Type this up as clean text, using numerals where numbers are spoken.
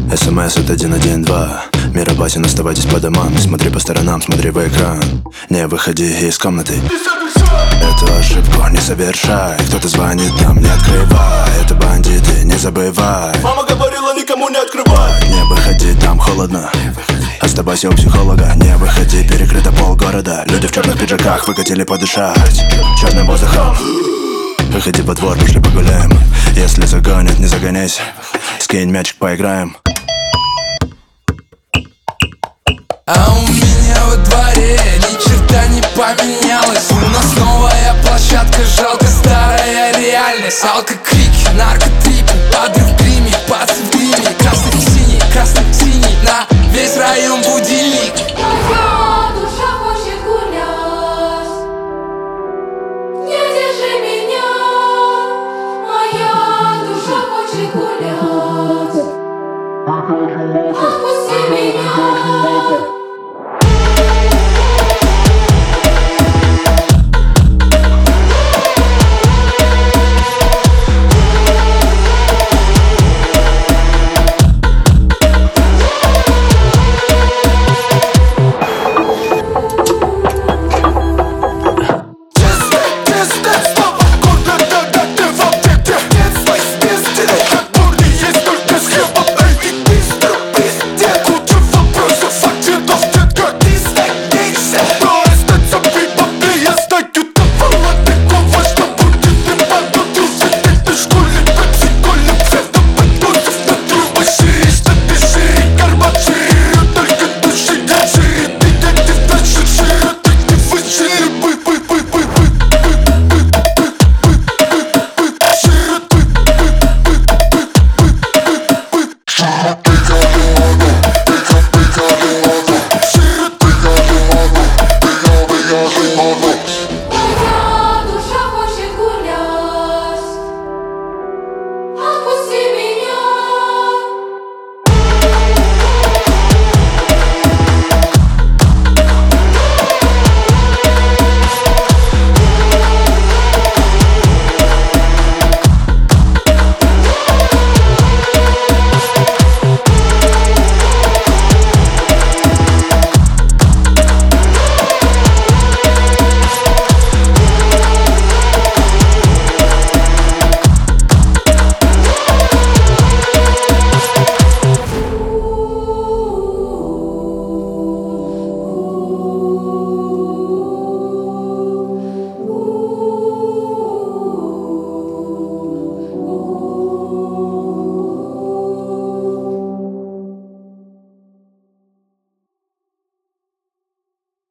СМС от 112. Мир опасен, оставайтесь по домам. Смотри по сторонам, смотри в экран. Не выходи из комнаты. Эту ошибку не совершай. Кто-то звонит нам, не открывай. Это бандиты, не забывай. Мама говорила, никому не открывай. Не выходи, там холодно. Оставайся у психолога. Не выходи, перекрыто полгорода. Люди в черных пиджаках выкатили подышать черным воздухом. Выходи во двор, пошли погуляем. Если загонят, не загоняйся. Скинь мячик, поиграем. А у меня во дворе ни черта не поменялось. У нас новая площадка, жалко старая реальность. Алко-крики, наркотрипы, подрыв в гриме, пацы в гриме. Красный-синий, на весь район будильник. Моя душа хочет гулять, не держи меня. Моя душа хочет гулять, отпусти меня.